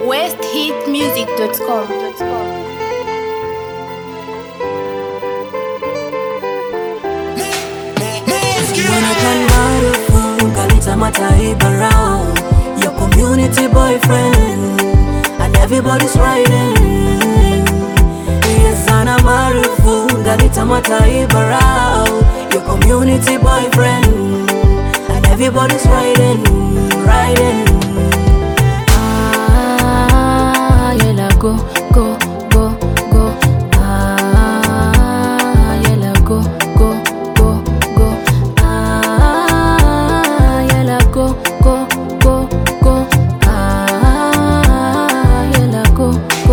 westhitmusic.com. Your community boyfriend and everybody's riding. Yes, ana marufu galita mataibarao. Your community boyfriend and everybody's riding. Yela go. Yela go. Yela go. Yela go.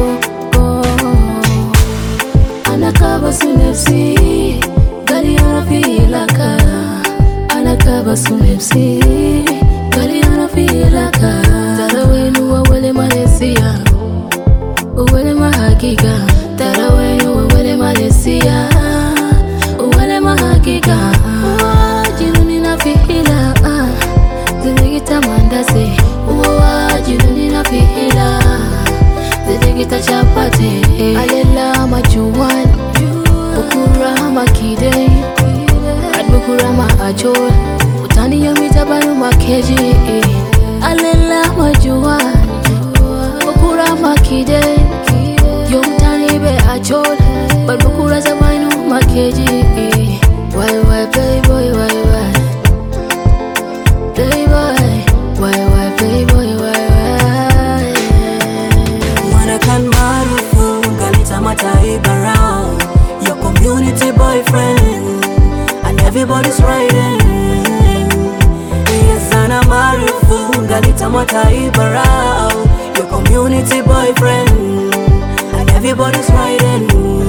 Anakaba sunepsi gali anafilaka. Anakaba sunepsi gali anafilaka. Tarawenu wawele Malaysia, uwele mahakika. Tarawenu wawele Malaysia, uwele mahakika. Wajiluni nafihila, zidikita mandase. Wajiluni nafihila, zidikita chapate. Alela majuwan, bukura makide. Bukura maachol, utani yomita banu makeji. Alela majuwan, bukura makide. Yomtani be achol, bukura zabanu makeji. Why playboy, why playboy, why playboy, why. Wanakan marufu galita mataibarao. Your community boyfriend and everybody's riding. Yes, ana marufu galita mataibarao. Your community boyfriend and everybody's riding.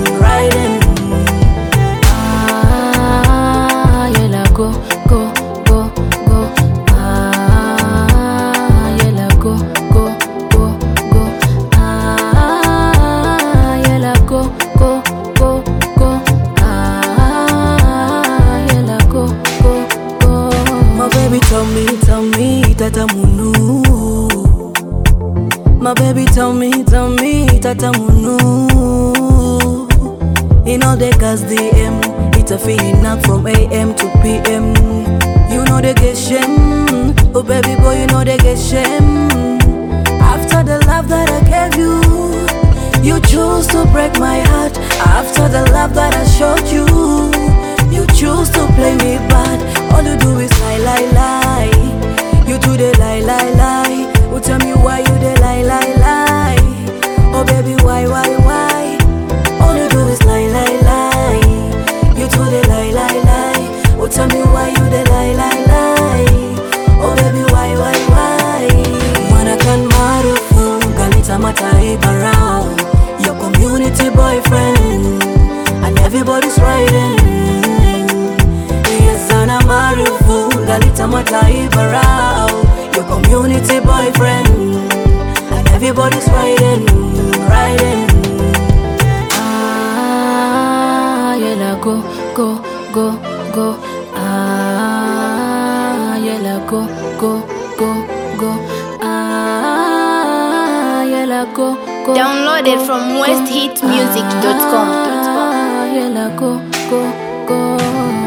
Yela go. Yela go. Yela go. Yela go. My baby tell me tata munu. My baby tell me tata munu. You know they gas DM, it's a feeling up from AM to PM. You know they get shame, oh baby boy, you know they get shame. After the love that I gave you, you choose to break my heart. After the love that I showed you, you choose to play me bad. All you do is lie. You do the lie. Oh, tell me why you the lie. Oh baby, why? All you do is lie. You do the lie. Oh, tell me why you the lie. Oh baby, why? Wanakan marufu galita mataibarao. Your community boyfriend and everybody's riding. Yes, ana marufu galita mataibarao. Your community boyfriend and everybody's riding. Yela go. Yela go. Yela go. Downloaded from westhitmusic.com. Yela go.